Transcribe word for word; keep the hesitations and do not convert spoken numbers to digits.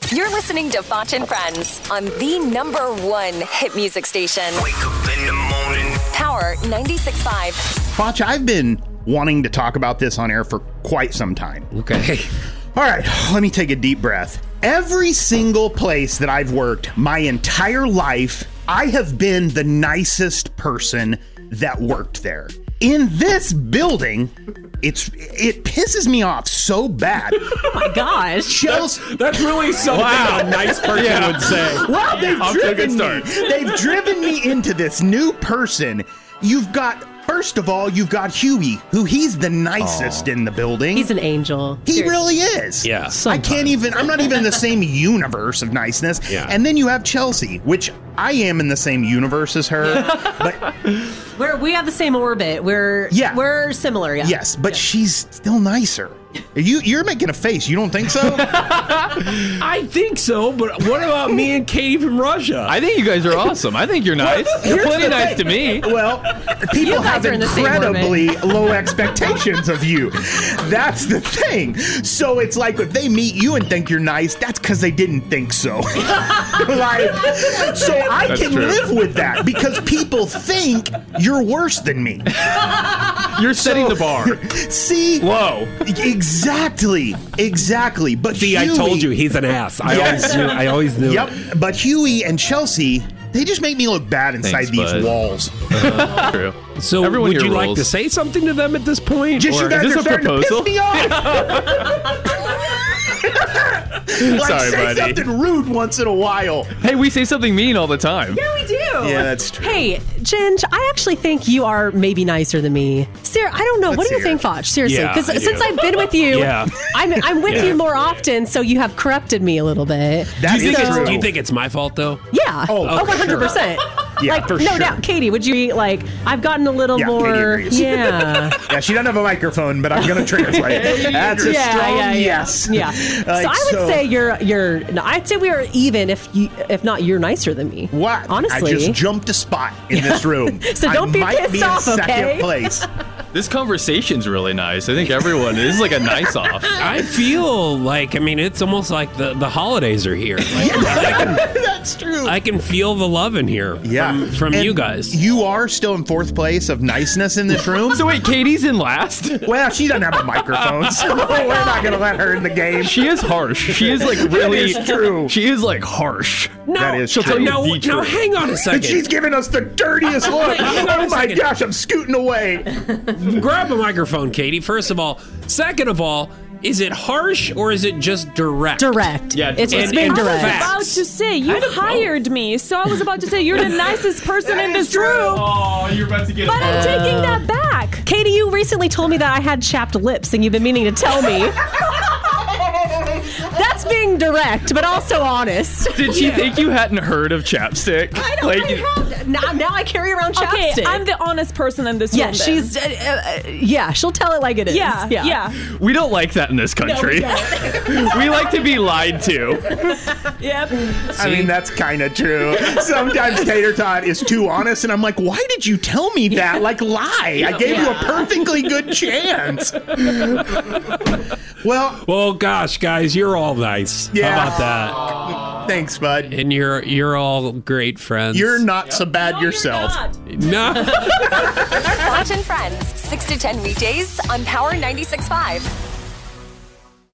You're listening to Foch and Friends on the number one hit music station. Wake up in the morning. Power ninety-six point five. Foch, I've been wanting to talk about this on air for quite some time. Okay. All right, let me take a deep breath. Every single place that I've worked my entire life, I have been the nicest person that worked there. In this building, it's it pisses me off so bad. Oh my gosh. Chelsea, That's, that's really something Wow. a nice person Yeah. would say. well, they've Off to a good driven me. start. They've driven me into this new person. You've got, first of all, you've got Huey, who he's the nicest in the building. He's an angel. He Seriously. really is. Yeah. I Sometimes. can't even, I'm not even in the same universe of niceness. Yeah. And then you have Chelsea, which I am in the same universe as her. But We're, we have the same orbit. We're Yeah. we're similar. Yeah. yes, but she's still nicer. You, you're making a face. You don't think so? I think so, but what about me and Katie from Russia? I think you guys are awesome. I think you're nice. You're Here's plenty the nice thing. to me. Well, people You guys have are in the same incredibly low expectations of you. That's the thing. So it's like if they meet you and think you're nice, that's because they didn't think so. Like, so I That's can true. live with that because people think you're worse than me. You're setting the bar See? low. Exactly. Exactly. But See, I Huey- told you he's an ass. I Yes. always knew. I always knew. Yep. But Huey and Chelsea, they just make me look bad inside Thanks, these bud. walls. True. So, Everyone would here you like rules. to say something to them at this point? Just or- you guys is are this a starting proposal? to piss me off. Like, Sorry, say buddy. something rude once in a while. Hey, we say something mean all the time. Yeah, we do. Yeah, that's true. Hey, Ginge, I actually think you are maybe nicer than me. Sarah, I don't know. what Let's do you hear think, Foch? Seriously, Yeah, because I since do. I've been with you, Yeah. I'm I'm with Yeah. you more often, so you have corrupted me a little bit. That do, you is think it's, true. do you think it's my fault though? Yeah. Oh, oh, one hundred percent. Yeah, like, for no sure. doubt. Katie, would you be like, I've gotten a little Yeah, Katie more. agrees. Yeah. Yeah, she doesn't have a microphone, but I'm going to translate. That's a yeah, strong yeah, yeah. yes. Yeah. Like, so I would say you're you're. No, I'd say we are even. If you, if not, you're nicer than me. What? Honestly. I just jumped a spot in this room. So don't I be might pissed be off, in second okay? place. This conversation's really nice. I think everyone this is like a nice off. I feel like I mean it's almost like the, the holidays are here. Like, I, can, That's true. I can feel the love in here. yeah. From, from And you guys. You are still in fourth place of niceness in this room. So wait, Katie's in last? Well, she doesn't have a microphone, so we're not going to let her in the game. She is harsh. She is like really is true. She is like harsh. No, That is She'll true. tell you now, the now truth. hang on a second. She's giving us the dirtiest look. Hang on a Oh my second. gosh, I'm scooting away. Grab a microphone, Katie. First of all, second of all, is it harsh or is it just direct? Direct. Yeah, It's, it's and- being and direct. facts. About to say you hired me, so I was about to say you're the nicest person in this room, Oh, you're about to get but I'm taking that back. Katie, you recently told me that I had chapped lips, and you've been meaning to tell me. That's being direct, but also honest. Did she think you hadn't heard of chapstick? I don't like, I have, now, now I carry around Okay, chapstick. I'm the honest person in this yeah, room. then. she's. Uh, uh, yeah, she'll tell it like it is. yeah, yeah, we don't like that in this country. we like to be lied to. Yep. I mean, that's kind of true. Sometimes Tater Tot is too honest, and I'm like, why did you tell me that? Like, lie. I gave you a perfectly good chance. Well, Well, gosh, guys, you're all nice. Yeah. How about thanks, bud. that? And you're you're all great friends. You're not so bad yourself. No. Foch and Friends, six to ten weekdays on Power ninety-six point five.